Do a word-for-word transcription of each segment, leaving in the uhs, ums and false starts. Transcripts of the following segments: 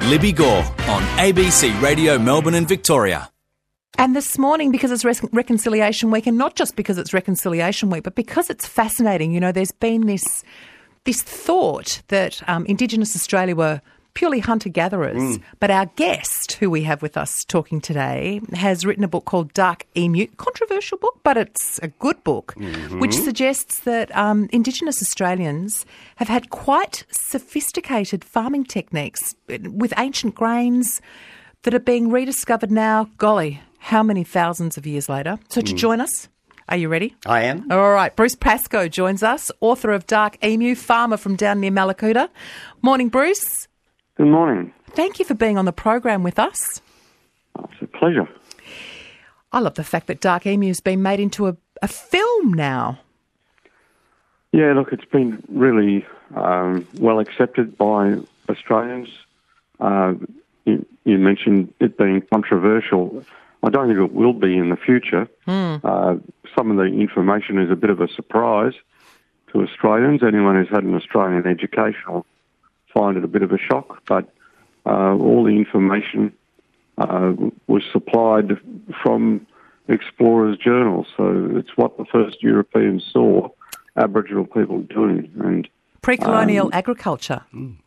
Libby Gore on A B C Radio Melbourne and Victoria. And this morning, because it's Re- Reconciliation Week, and not just because it's Reconciliation Week, but because it's fascinating, you know, there's been this this thought that um, Indigenous Australia were purely hunter-gatherers. Mm. But our guest, who we have with us talking today, has written a book called Dark Emu. Controversial book, but it's a good book, mm-hmm. which suggests that um, Indigenous Australians have had quite sophisticated farming techniques with ancient grains that are being rediscovered now. Golly, how many thousands of years later? So to mm. join us, are you ready? I am. All right. Bruce Pascoe joins us, author of Dark Emu, farmer from down near Mallacoota. Morning, Bruce. Good morning. Thank you for being on the program with us. Oh, it's a pleasure. I love the fact that Dark Emu has been made into a, a film now. Yeah, look, it's been really um, well accepted by Australians. Uh, you, you mentioned it being controversial. I don't think it will be in the future. Mm. Uh, some of the information is a bit of a surprise to Australians. Anyone who's had an Australian education will find it a bit of a shock, but uh, all the information uh, was supplied from explorers' journals, so it's what the first Europeans saw Aboriginal people doing. And pre-colonial um, agriculture.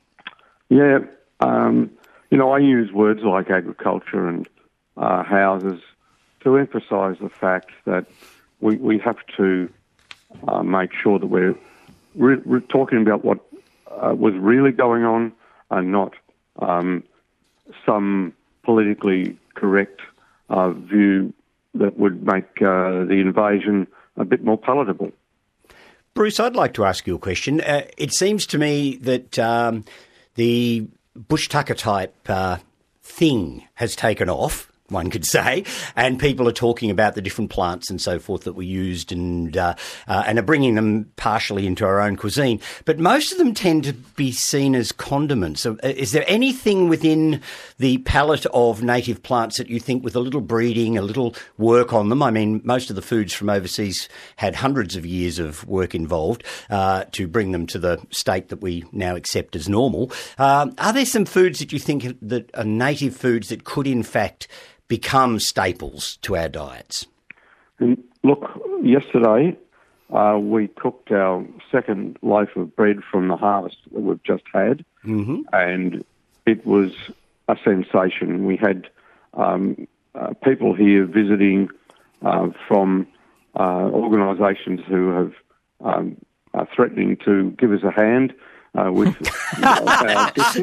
Yeah, um, you know, I use words like agriculture and uh, houses to emphasise the fact that we, we have to uh, make sure that we're, re- we're talking about what Uh, was really going on and not um, some politically correct uh, view that would make uh, the invasion a bit more palatable. Bruce, I'd like to ask you a question. Uh, it seems to me that um, the bush tucker type uh, thing has taken off, one could say, and people are talking about the different plants and so forth that were used and uh, uh, and are bringing them partially into our own cuisine. But most of them tend to be seen as condiments. So, uh, is there anything within the palette of native plants that you think with a little breeding, a little work on them? I mean, most of the foods from overseas had hundreds of years of work involved uh, to bring them to the state that we now accept as normal. Um, are there some foods that you think that are native foods that could in fact become staples to our diets? And look, yesterday uh, we cooked our second loaf of bread from the harvest that we've just had, mm-hmm. and it was a sensation. We had um, uh, people here visiting uh, from uh, organisations who have um, are threatening to give us a hand uh, with you know, our kitchen,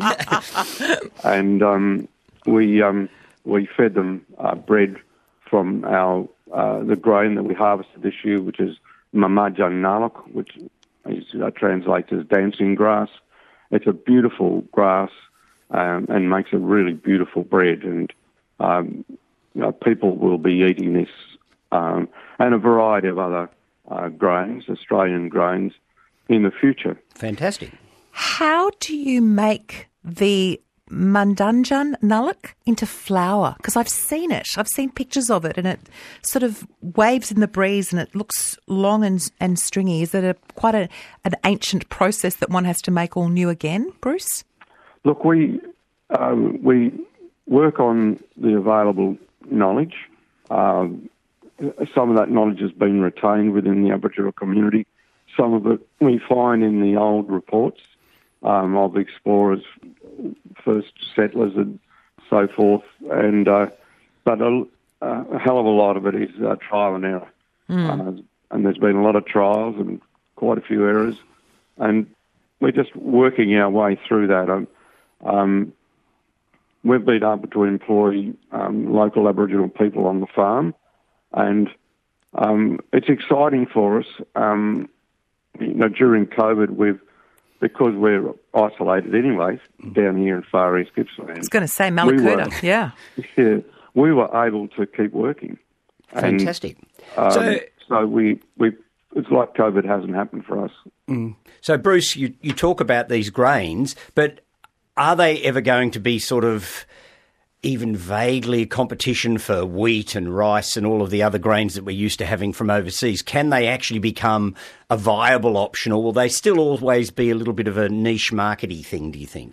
and um, we. Um, We fed them uh, bread from our uh, the grain that we harvested this year, which is Mamajang Nalok, which is, uh, translates as dancing grass. It's a beautiful grass um, and makes a really beautiful bread. And um, you know, people will be eating this um, and a variety of other uh, grains, Australian grains, in the future. Fantastic. How do you make the Mamajang Nalok into flour? Because I've seen it. I've seen pictures of it and it sort of waves in the breeze and it looks long and and stringy. Is it a, quite a, an ancient process that one has to make all new again, Bruce? Look, we um, we work on the available knowledge. Um, some of that knowledge has been retained within the Aboriginal community. Some of it we find in the old reports um, of explorers, first settlers and so forth, and uh, but a, a hell of a lot of it is uh, trial and error. Mm. Uh, and there's been a lot of trials and quite a few errors, and we're just working our way through that. Um, um, we've been able to employ um, local Aboriginal people on the farm, and um, it's exciting for us. Um, you know, during COVID, we've because we're isolated anyway down here in Far East Gippsland. I was going to say Mallacoota, we yeah. Yeah, we were able to keep working. Fantastic. And, um, so, so we, we, it's like COVID hasn't happened for us. Mm. So, Bruce, you, you talk about these grains, but are they ever going to be sort of even vaguely a competition for wheat and rice and all of the other grains that we're used to having from overseas? Can they actually become a viable option, or will they still always be a little bit of a niche markety thing, do you think?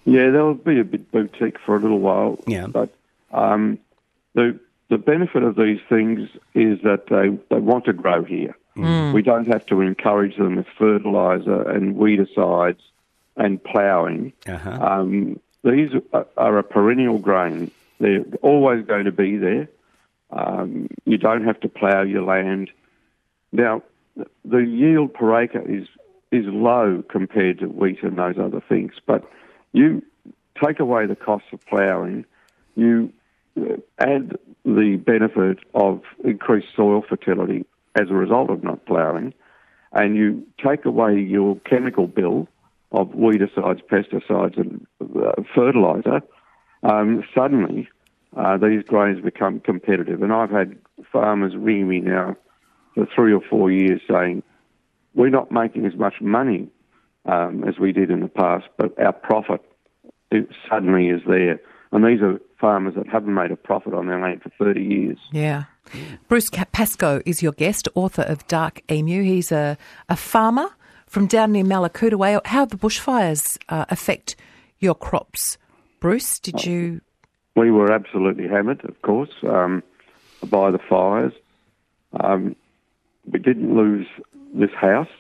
Yeah, they'll be a bit boutique for a little while. Yeah. But um, the the benefit of these things is that they, they want to grow here. Mm. We don't have to encourage them with fertiliser and weedicides and ploughing. Uh-huh. Um, these are, are a perennial grain. They're always going to be there. Um, you don't have to plough your land. Now, the yield per acre is is low compared to wheat and those other things, but you take away the cost of ploughing, you add the benefit of increased soil fertility as a result of not ploughing, and you take away your chemical bill of weedicides, pesticides and uh, fertiliser, um, suddenly uh, these grains become competitive. And I've had farmers ring me now for three or four years saying, we're not making as much money um, as we did in the past, but our profit it suddenly is there. And these are farmers that haven't made a profit on their land for thirty years. Yeah. Bruce Pascoe is your guest, author of Dark Emu. He's a, a farmer from down near Mallacoota. How the bushfires uh, affect your crops? Bruce, did you... We were absolutely hammered, of course, um, by the fires. Um, we didn't lose this house.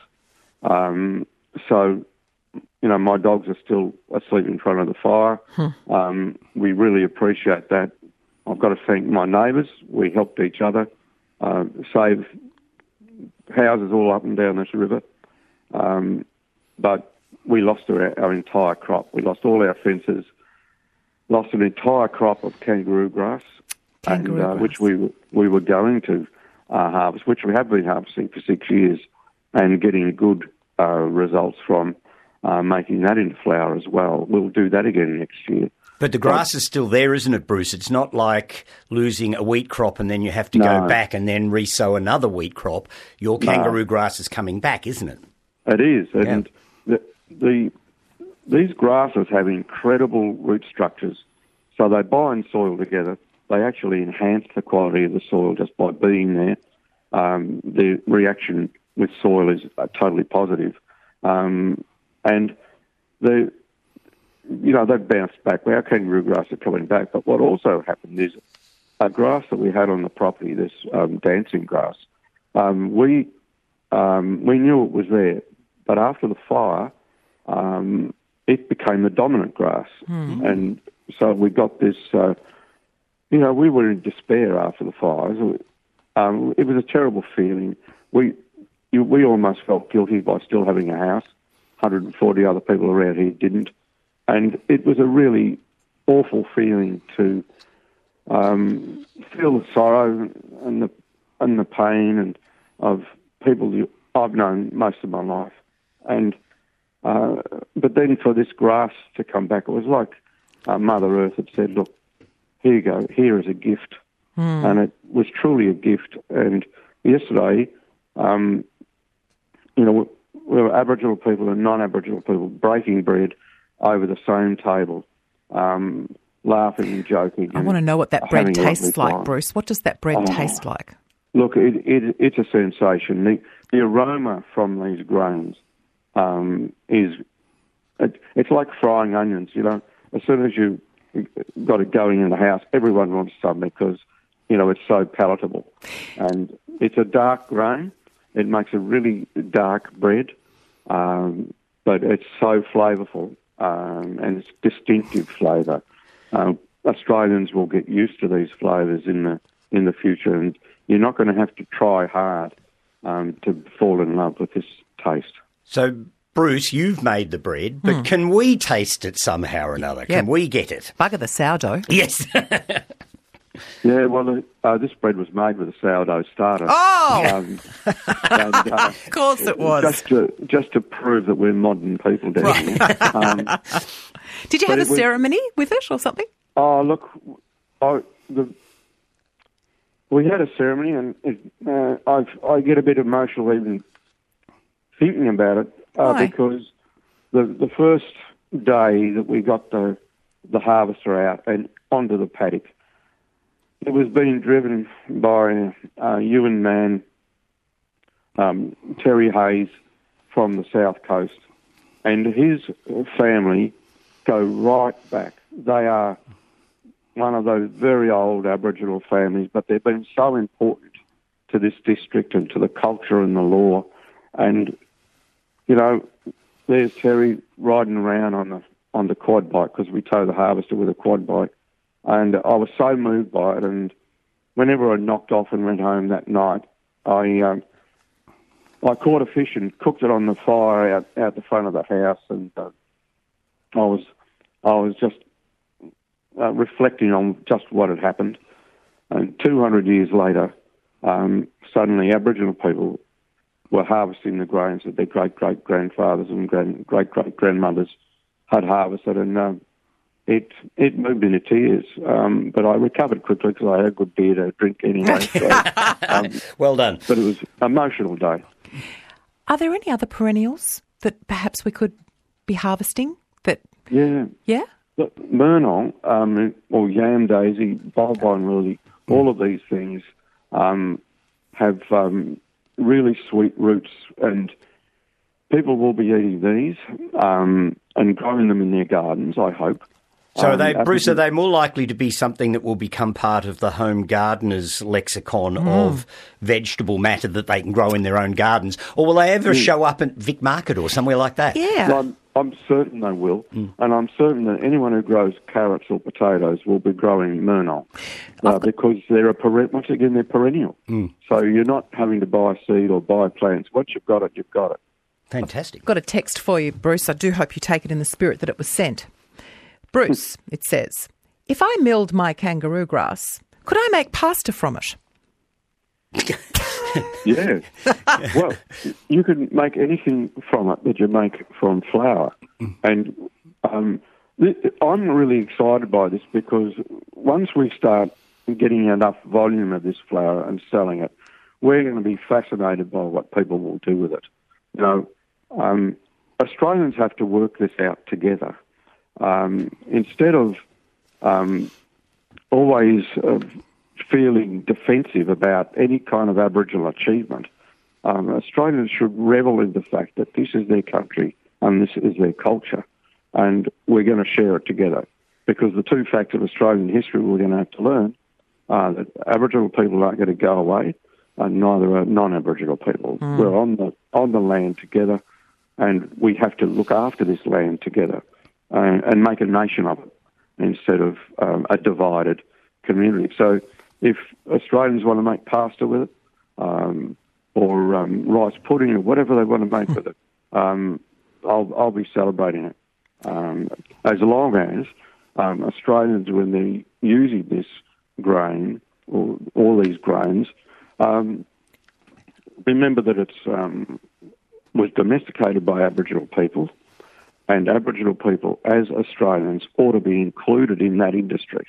Um, so, you know, my dogs are still asleep in front of the fire. Hmm. Um, we really appreciate that. I've got to thank my neighbours. We helped each other uh, save houses all up and down this river. Um, but we lost our, our entire crop. We lost all our fences, lost an entire crop of kangaroo grass, kangaroo and, uh, grass. which we we were going to uh, harvest, which we have been harvesting for six years and getting good uh, results from uh, making that into flour as well. We'll do that again next year. But the grass is still there, isn't it, Bruce? It's not like losing a wheat crop and then you have to No. go back and then re-sow another wheat crop. Your kangaroo grass is coming back, isn't it? It is, and the, the these grasses have incredible root structures, so they bind soil together. They actually enhance the quality of the soil just by being there. Um, the reaction with soil is uh, totally positive, um, and the you know they've bounced back. Our kangaroo grass are coming back, but what also happened is a grass that we had on the property, this um, dancing grass, um, we um, we knew it was there. But after the fire, um, it became the dominant grass. Mm-hmm. And so we got this, uh, you know, we were in despair after the fires. Um, it was a terrible feeling. We you, we almost felt guilty by still having a house. one hundred forty other people around here didn't. And it was a really awful feeling to um, feel the sorrow and the, and the pain and of people you, I've known most of my life. And uh, but then for this grass to come back, it was like uh, Mother Earth had said, look, here you go, here is a gift. Mm. And it was truly a gift. And yesterday, um, you know, we were Aboriginal people and non-Aboriginal people breaking bread over the same table, um, laughing and joking. I want to know what that bread tastes like, time. Bruce. What does that bread oh, taste like? Look, it, it, it's a sensation. The, the aroma from these grains Um, is it, it's like frying onions, you know. As soon as you got it going in the house, everyone wants some because, you know, it's so palatable. And it's a dark grain. It makes a really dark bread, um, but it's so flavourful um, and it's distinctive flavour. Um, Australians will get used to these flavours in the in the future, and you're not going to have to try hard um, to fall in love with this taste. So, Bruce, you've made the bread, but mm. can we taste it somehow or another? Yep. Can we get it? Bugger the sourdough. Yes. Yeah, well, uh, this bread was made with a sourdough starter. Oh! Um, and, uh, of course it was. Just to, just to prove that we're modern people down right. here. Um, Did you have a was, ceremony with it or something? Oh, look, I, the, we had a ceremony, and it, uh, I've, I get a bit emotional even thinking about it uh, because the the first day that we got the the harvester out and onto the paddock, it was being driven by a Yuin man, um, Terry Hayes, from the south coast, and his family go right back. They are one of those very old Aboriginal families, but they've been so important to this district and to the culture and the law. And, you know, there's Terry riding around on the on the quad bike, because we tow the harvester with a quad bike. And I was so moved by it. And whenever I knocked off and went home that night, I um, I caught a fish and cooked it on the fire out, out the front of the house. And uh, I was I was just uh, reflecting on just what had happened. And two hundred years later, um, suddenly Aboriginal people were harvesting the grains that their great-great-grandfathers and grand, great-great-grandmothers had harvested, and um, it it moved me to tears. Um, but I recovered quickly because I had a good beer to drink anyway. So, um, well done. But it was an emotional day. Are there any other perennials that perhaps we could be harvesting? That Yeah. Yeah? Look, Murnong, um, or yam daisy, bulbine lily, all of these things um, have um, really sweet roots, and people will be eating these um, and growing them in their gardens, I hope. So, are um, they, Bruce, Aboriginal- are they more likely to be something that will become part of the home gardener's lexicon of vegetable matter that they can grow in their own gardens? Or will they ever show up at Vic Market or somewhere like that? Yeah. I'm, I'm certain they will, and I'm certain that anyone who grows carrots or potatoes will be growing Murnong, uh, because they're a peren- once again they're perennial. So you're not having to buy seed or buy plants. Once you've got it, you've got it. Fantastic. Got a text for you, Bruce. I do hope you take it in the spirit that it was sent. Bruce, it says, if I milled my kangaroo grass, could I make pasta from it? Yeah. Well, you can make anything from it that you make from flour. And um, th- I'm really excited by this, because once we start getting enough volume of this flour and selling it, we're going to be fascinated by what people will do with it. You know, um, Australians have to work this out together. Um, instead of um, always uh, feeling defensive about any kind of Aboriginal achievement, um, Australians should revel in the fact that this is their country and this is their culture, and we're going to share it together. Because the two facts of Australian history we're going to have to learn are that Aboriginal people aren't going to go away, and neither are non-Aboriginal people. Mm. We're on the on the land together, and we have to look after this land together and, and make a nation of it instead of um, a divided community. So if Australians want to make pasta with it, um, or um, rice pudding, or whatever they want to make with it, um, I'll, I'll be celebrating it. Um, as long as um, Australians, when they're using this grain, or all these grains, um, remember that it's um, was domesticated by Aboriginal people, and Aboriginal people, as Australians, ought to be included in that industry.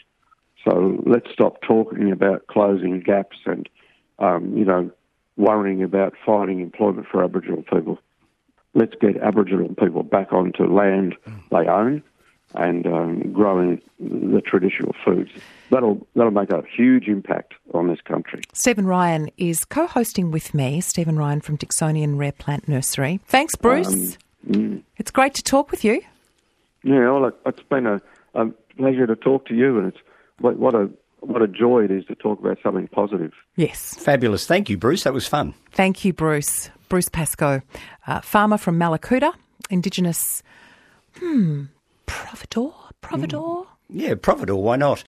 So let's stop talking about closing gaps and, um, you know, worrying about finding employment for Aboriginal people. Let's get Aboriginal people back onto land they own and um, growing the traditional foods. That'll that'll make a huge impact on this country. Stephen Ryan is co-hosting with me, Stephen Ryan from Dixonian Rare Plant Nursery. Thanks, Bruce. Um, mm. It's great to talk with you. Yeah, well, it's been a, a pleasure to talk to you, and it's what, what a what a joy it is to talk about something positive. Yes. Fabulous. Thank you, Bruce. That was fun. Thank you, Bruce. Bruce Pascoe, uh, farmer from Mallacoota, Indigenous, hmm, providor, providor? Mm. Yeah, providor, why not?